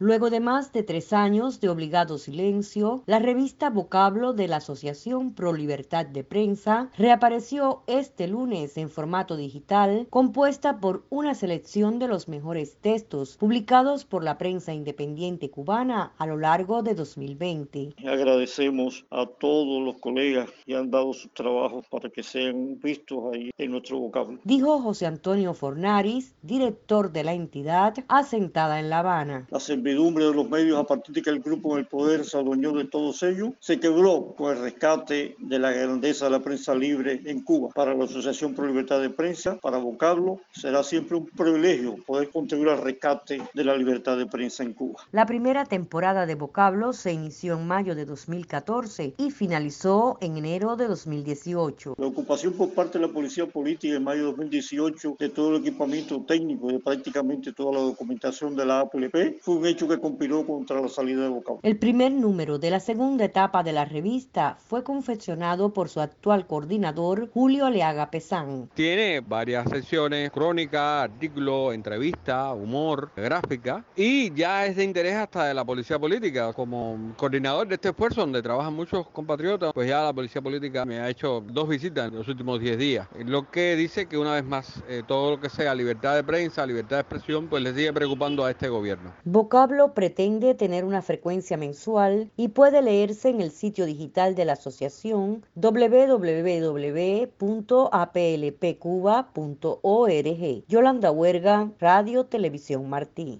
Luego de más de 3 años de obligado silencio, la revista Vocablo de la Asociación Pro Libertad de Prensa reapareció este lunes en formato digital, compuesta por una selección de los mejores textos publicados por la prensa independiente cubana a lo largo de 2020. Agradecemos a todos los colegas que han dado sus trabajos para que sean vistos ahí en nuestro vocablo, dijo José Antonio Fornaris, director de la entidad asentada en La Habana. La servidumbre de los medios, a partir de que el grupo en el poder se adueñó de todos ellos, se quebró con el rescate de la grandeza de la prensa libre en Cuba. Para la Asociación Pro Libertad de Prensa, para Vocablo, será siempre un privilegio poder contribuir al rescate de la libertad de prensa en Cuba. La primera temporada de Vocablo se inició en mayo de 2014 y finalizó en enero de 2018. La ocupación por parte de la policía política en mayo de 2018 de todo el equipamiento técnico y de prácticamente toda la documentación de la APLP fue un hecho que conspiró contra la salida de Vocablo. El primer número de la segunda etapa de la revista fue confeccionado por su actual coordinador, Julio Leaga Pesán. Tiene varias secciones: crónica, artículo, entrevista, humor, gráfica, y ya es de interés hasta de la policía política. Como coordinador de este esfuerzo, donde trabajan muchos compatriotas, pues ya la policía política me ha hecho 2 visitas en los últimos 10 días, lo que dice que una vez más todo lo que sea libertad de prensa, libertad de expresión, pues le sigue preocupando a este gobierno. Vocablo pretende tener una frecuencia mensual y puede leerse en el sitio digital de la asociación www.aplpcuba.org. Yolanda Huerga, Radio Televisión Martí.